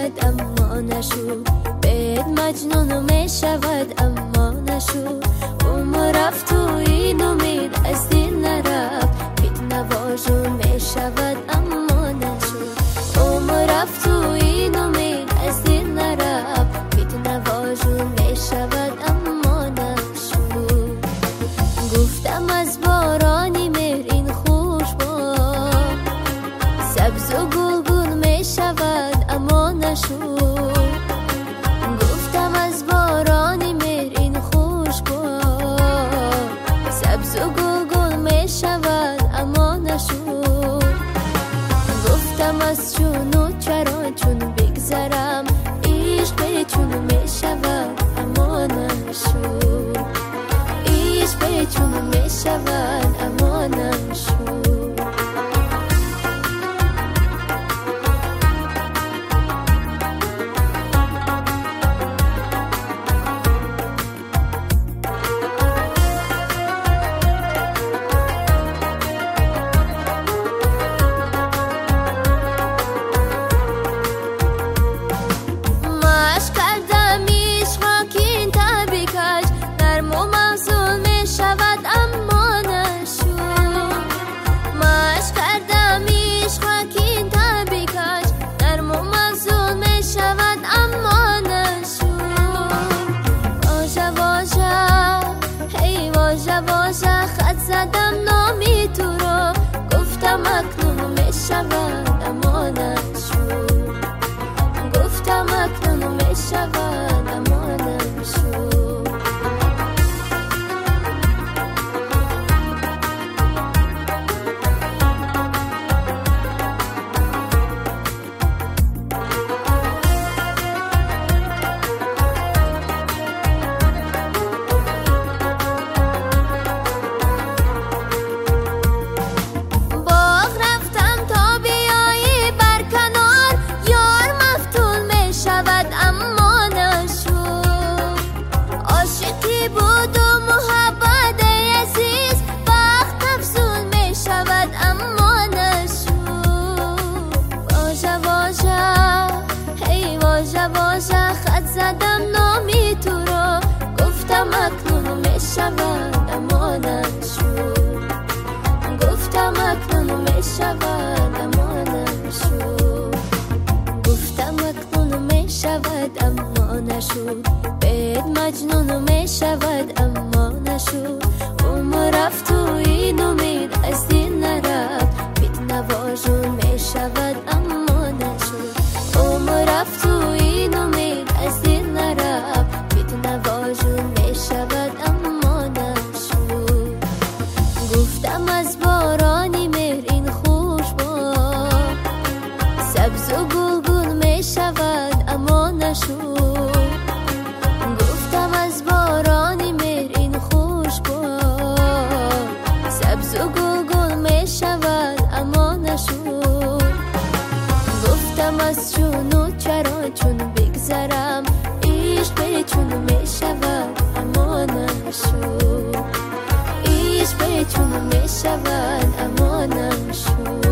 شود اما نشو، بهت مجنون می شود اما نشو. عمر رفت تو این امید از دل نرفت، بیت نوازون می شود اما نشو. عمر رفت تو این امید از دل نرفت، بیت نوازون می شود اما نشو. گفتم از بارانی مهر این خوش با، سبز و گلگون می شود اما نشو. گفتم از بارانی مهر این خوش با، سبز و گلگون می شود اما نشو. گفتم از چون و چرا چون بگذرم، عشق چون می شود اما نشو. عشق چون می شود اما نشو. خط زدم نامی تو رو، گفتم اکنون می شود اما نشو. گفتم اکنون می شود اما نشو. خط زدم نامی تو رو، گفتم اکنون می شود اما نشو. گفتم اکنون می شود اما نشو. گفتم اکنون می شود اما نشو، بهت مجنون می شود اما نشو. عمر رفت تو این امید از دل نرفت، بیت نوازون می شود اما نشو. عمر رفت تو این امید از دل نرفت، بیت نوازون می شود اما نشو. گفتم از بارانی مهر این خوش با، سبز و گلگون می شود اما نشو. گفتم از بارانی مهر این خوش با، سبز و گلگون می شود اما نشو. گفتم از چون و چرا چون بگذرم، عشق چون می شود اما نشو. عشق چون می شود اما نشو.